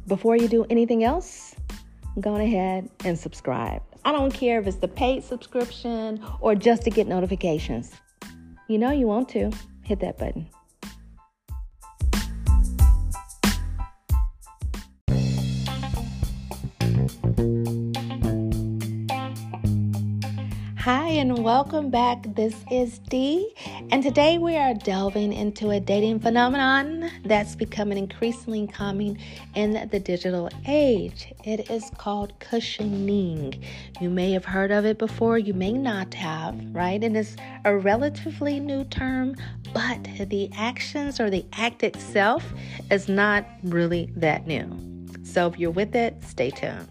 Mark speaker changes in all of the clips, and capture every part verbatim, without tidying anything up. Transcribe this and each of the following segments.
Speaker 1: before you do anything else, go ahead and subscribe. I don't care if it's the paid subscription or just to get notifications. You know you want to. Hit that button. Hi, and welcome back. This is Dee, and today we are delving into a dating phenomenon that's becoming increasingly common in the digital age. It is called cushioning. You may have heard of it before, you may not have, right? And it's a relatively new term, but the actions or the act itself is not really that new. So if you're with it, stay tuned.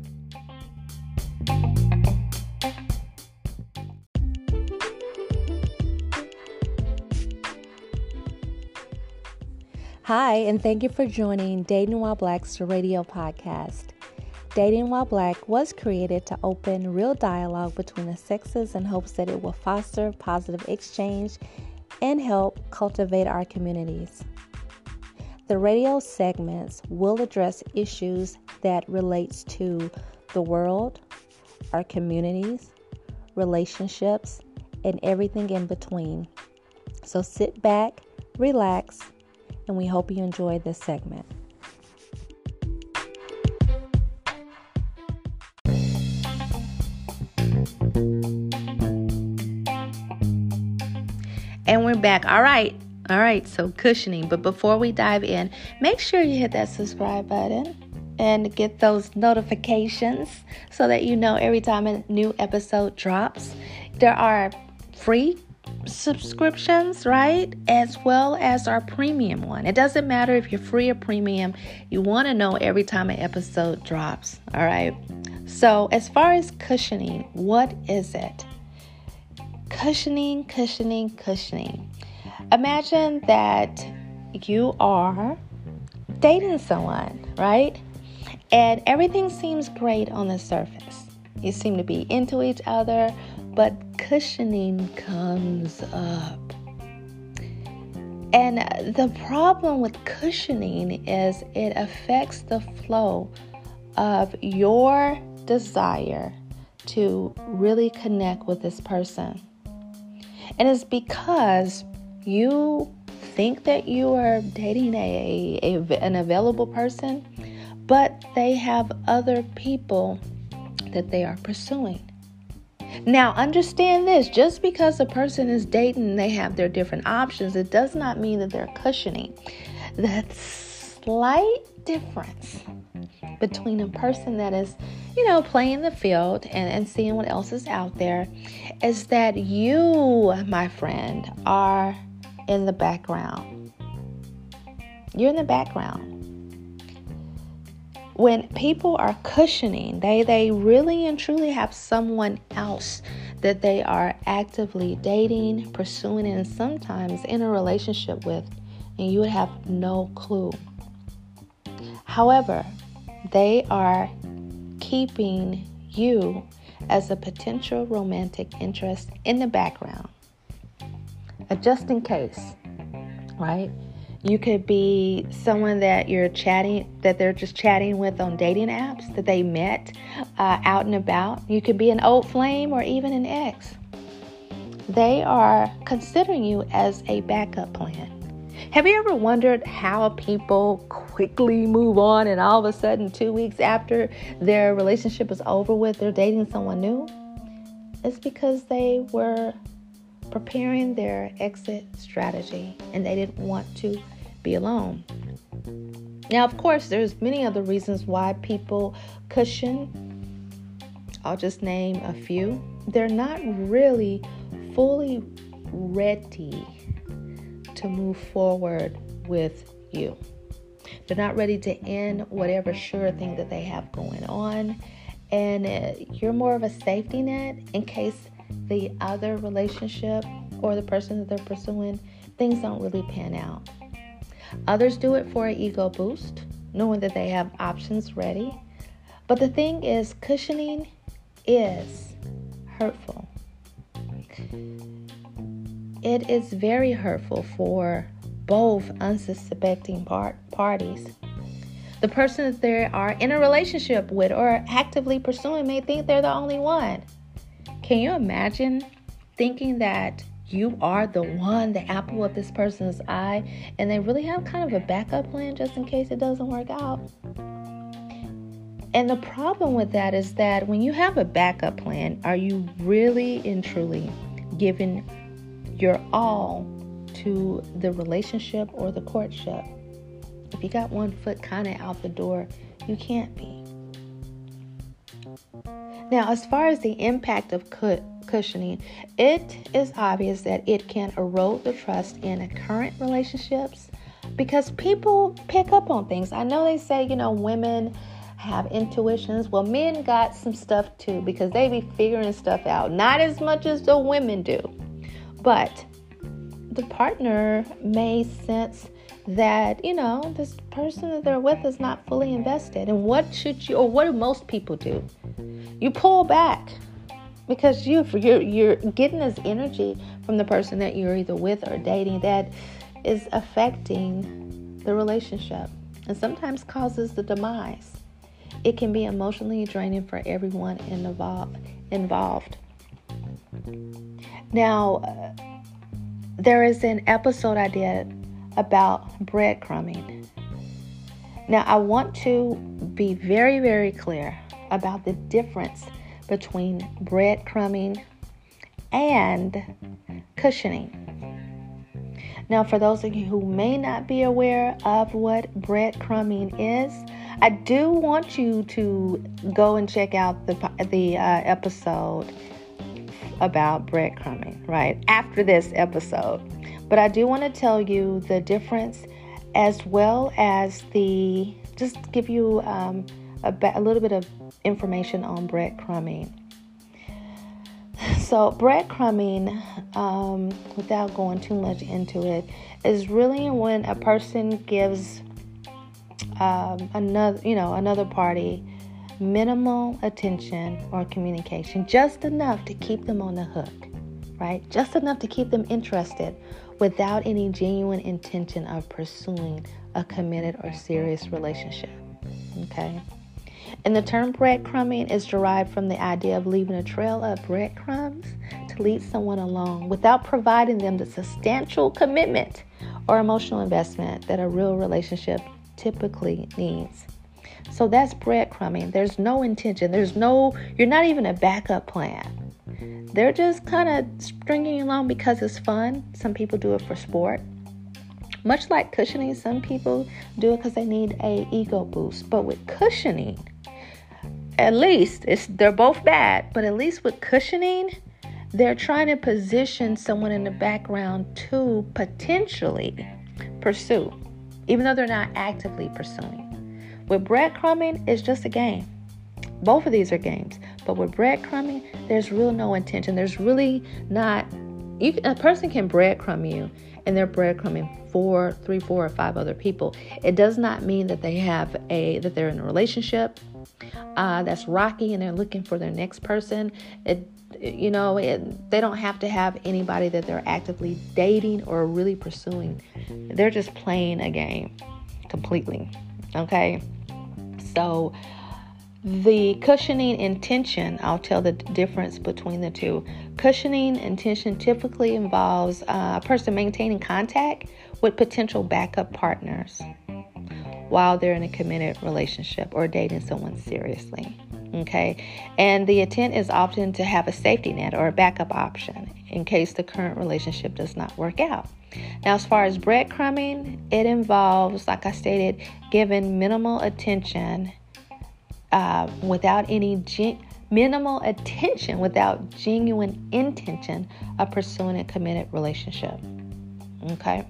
Speaker 1: Hi, and thank you for joining Dating While Black's radio podcast. Dating While Black was created to open real dialogue between the sexes in hopes that it will foster positive exchange and help cultivate our communities. The radio segments will address issues that relates to the world, our communities, relationships, and everything in between. So sit back, relax, and we hope you enjoy this segment. And we're back. All right. All right. So cushioning. But before we dive in, make sure you hit that subscribe button and get those notifications so that you know every time a new episode drops. There are free subscriptions, right? As well as our premium one. It doesn't matter if you're free or premium. You want to know every time an episode drops. All right. So as far as cushioning, what is it? Cushioning, cushioning, cushioning. Imagine that you are dating someone, right? And everything seems great on the surface. You seem to be into each other, but cushioning comes up. And the problem with cushioning is it affects the flow of your desire to really connect with this person. And it's because you think that you are dating a, a an available person, but they have other people that they are pursuing. Now, understand this, just because a person is dating and they have their different options, it does not mean that they're cushioning. The slight difference between a person that is, you know, playing the field and, and seeing what else is out there is that you, my friend, are in the background. You're in the background. When people are cushioning, they, they really and truly have someone else that they are actively dating, pursuing, and sometimes in a relationship with, and you would have no clue. However, they are keeping you as a potential romantic interest in the background, uh, just in case, right? You could be someone that you're chatting, that they're just chatting with on dating apps that they met uh, out and about. You could be an old flame or even an ex. They are considering you as a backup plan. Have you ever wondered how people quickly move on and all of a sudden two weeks after their relationship is over with, they're dating someone new? It's because they were preparing their exit strategy and they didn't want to be alone. Now, of course, there's many other reasons why people cushion. I'll just name a few. They're not really fully ready to move forward with you. They're not ready to end whatever sure thing that they have going on. And uh, you're more of a safety net in case the other relationship or the person that they're pursuing, things don't really pan out. Others do it for an ego boost, knowing that they have options ready. But the thing is, cushioning is hurtful. It is very hurtful for both unsuspecting part- parties. The person that they are in a relationship with or actively pursuing may think they're the only one. Can you imagine thinking that you are the one, the apple of this person's eye, and they really have kind of a backup plan just in case it doesn't work out? And the problem with that is that when you have a backup plan, are you really and truly giving your all to the relationship or the courtship? If you got one foot kind of out the door, you can't be. Now, as far as the impact of cushioning, it is obvious that it can erode the trust in current relationships because people pick up on things. I know they say, you know, women have intuitions. Well, men got some stuff too because they be figuring stuff out. Not as much as the women do, but the partner may sense that, you know, this person that they're with is not fully invested. And what should you, or what do most people do? You pull back because you, you're, you're getting this energy from the person that you're either with or dating that is affecting the relationship and sometimes causes the demise. It can be emotionally draining for everyone involved. Now, uh, there is an episode I did about breadcrumbing. Now, I want to be very, very clear about the difference between breadcrumbing and cushioning. Now, for those of you who may not be aware of what breadcrumbing is, I do want you to go and check out the the uh, episode about breadcrumbing, right, after this episode. But I do want to tell you the difference as well as the, just give you um, a, a little bit of information on breadcrumbing. So breadcrumbing, um, without going too much into it, is really when a person gives um, another, you know, another party minimal attention or communication, just enough to keep them on the hook, right? Just enough to keep them interested without any genuine intention of pursuing a committed or serious relationship, okay? And the term breadcrumbing is derived from the idea of leaving a trail of breadcrumbs to lead someone along without providing them the substantial commitment or emotional investment that a real relationship typically needs. So that's breadcrumbing. There's no intention. There's no, you're not even a backup plan. They're just kind of stringing you along because it's fun. Some people do it for sport. Much like cushioning, some people do it because they need a ego boost. But with cushioning, at least, it's they're both bad, but at least with cushioning, they're trying to position someone in the background to potentially pursue, even though they're not actively pursuing. With breadcrumbing, it's just a game. Both of these are games. But with breadcrumbing, there's real no intention. There's really not, you, a person can breadcrumb you and they're breadcrumbing four, three, four, or five other people. It does not mean that they have a, that they're in a relationship uh, that's rocky and they're looking for their next person. It, you know, it, they don't have to have anybody that they're actively dating or really pursuing. They're just playing a game completely. Okay? So, the cushioning intention, I'll tell the difference between the two. Cushioning intention typically involves uh, a person maintaining contact with potential backup partners while they're in a committed relationship or dating someone seriously. Okay, and the intent is often to have a safety net or a backup option in case the current relationship does not work out. Now, as far as breadcrumbing, it involves, like I stated, giving minimal attention uh, without any gen- minimal attention without genuine intention of pursuing a committed relationship. Okay,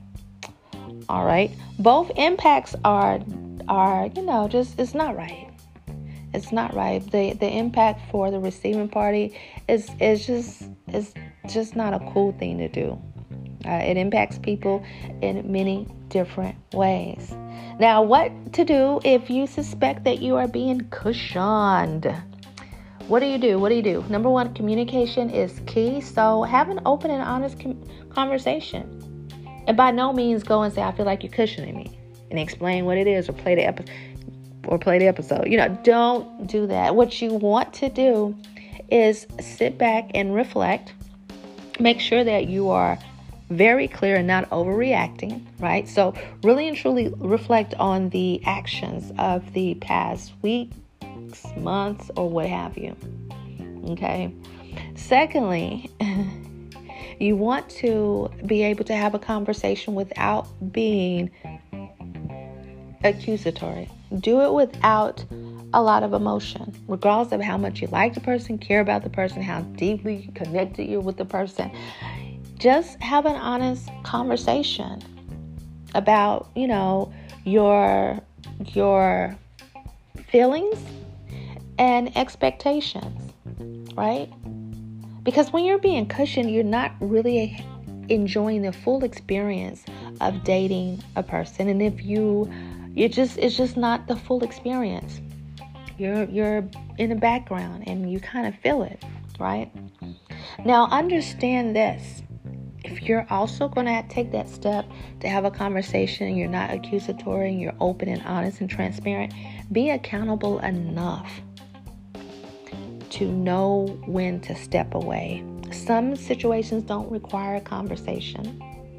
Speaker 1: all right. Both impacts are are you know just it's not right. It's not right. The the impact for the receiving party is is just is just not a cool thing to do. Uh, it impacts people in many different ways. Now, what to do if you suspect that you are being cushioned? What do you do? What do you do? Number one, communication is key. So have an open and honest com- conversation. And by no means go and say, I feel like you're cushioning me, and explain what it is or play the episode. or play the episode. You know, don't do that. What you want to do is sit back and reflect. Make sure that you are very clear and not overreacting, right? So really and truly reflect on the actions of the past weeks, months, or what have you. Okay. Secondly, you want to be able to have a conversation without being accusatory. Do it without a lot of emotion, regardless of how much you like the person, care about the person, how deeply connected you're with the person. Just have an honest conversation about, you know, your your feelings and expectations, right? Because when you're being cushioned, you're not really enjoying the full experience of dating a person. And if you, you just, it's just not the full experience. You're, you're in the background and you kind of feel it, right? Now, understand this. If you're also going to take that step to have a conversation and you're not accusatory and you're open and honest and transparent, be accountable enough to know when to step away. Some situations don't require a conversation,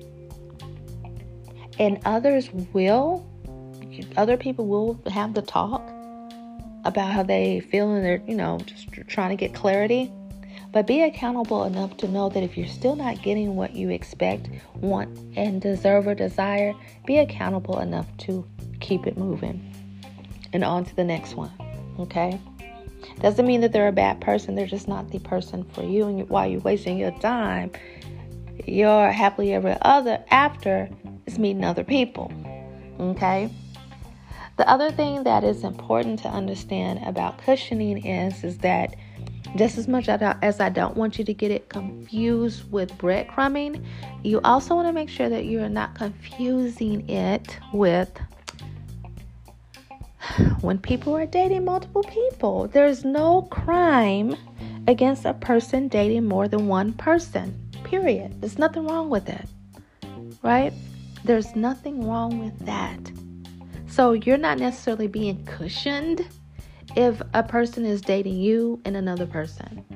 Speaker 1: and others will. Other people will have the talk about how they feel and they're, you know, just trying to get clarity. But be accountable enough to know that if you're still not getting what you expect, want, and deserve or desire, be accountable enough to keep it moving and on to the next one. Okay? Doesn't mean that they're a bad person. They're just not the person for you. And while you're wasting your time, your happily ever other after is meeting other people. Okay? The other thing that is important to understand about cushioning is, is that just as much as I don't want you to get it confused with breadcrumbing, you also want to make sure that you're not confusing it with when people are dating multiple people. There's no crime against a person dating more than one person, period. There's nothing wrong with it, right? There's nothing wrong with that. So you're not necessarily being cushioned if a person is dating you and another person.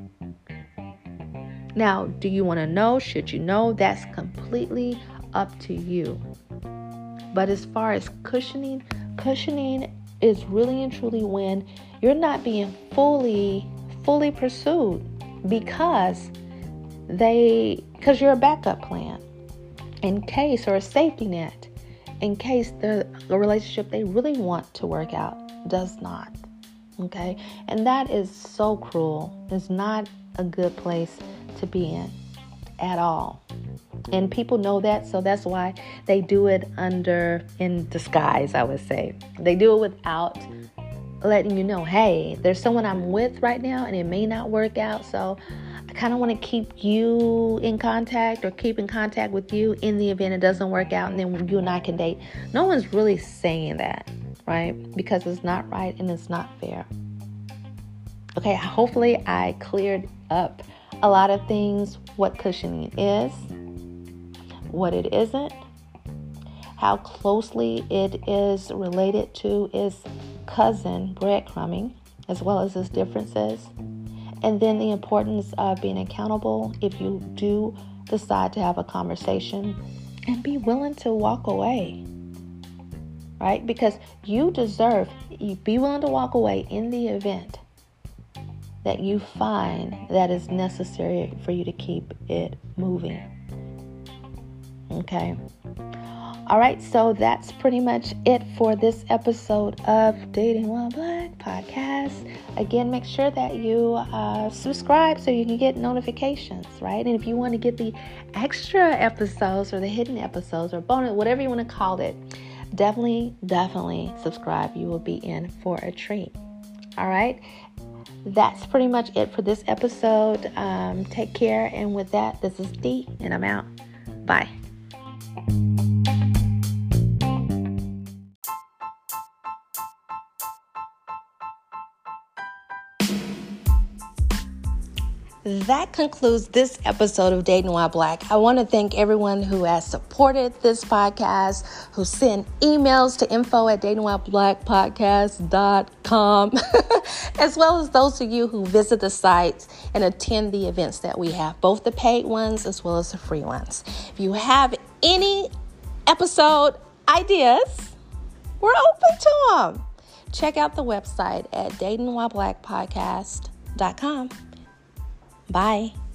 Speaker 1: Now, do you want to know? Should you know? That's completely up to you. But as far as cushioning, cushioning is really and truly when you're not being fully, fully pursued because they, because you're a backup plan in case, or a safety net in case the, the relationship they really want to work out does not. Okay. And that is so cruel. It's not a good place to be in at all. And people know that, so that's why they do it under, in disguise, I would say. They do it without letting you know, hey, there's someone I'm with right now and it may not work out, so I kind of want to keep you in contact or keep in contact with you in the event it doesn't work out, and then you and I can date. No one's really saying that, right? Because it's not right and it's not fair. Okay, hopefully I cleared up a lot of things, what cushioning is, what it isn't, how closely it is related to its cousin, breadcrumbing, as well as its differences, and then the importance of being accountable if you do decide to have a conversation, and be willing to walk away, right? Because you deserve, you be willing to walk away in the event that you find that is necessary for you to keep it moving. Okay. All right. So that's pretty much it for this episode of Dating While Black podcast. Again, make sure that you uh, subscribe so you can get notifications, right? And if you want to get the extra episodes or the hidden episodes or bonus, whatever you want to call it, definitely, definitely subscribe. You will be in for a treat. All right. That's pretty much it for this episode. Um, take care. And with that, this is Dee, and I'm out. Bye. that concludes this episode of Dating While Black. I want to thank everyone who has supported this podcast, who sent emails to info at dating while black podcast dot com, as well as those of you who visit the sites and attend the events that we have, both the paid ones as well as the free ones. If you have any episode ideas, we're open to them. Check out the website at dating while black podcast dot com. Bye.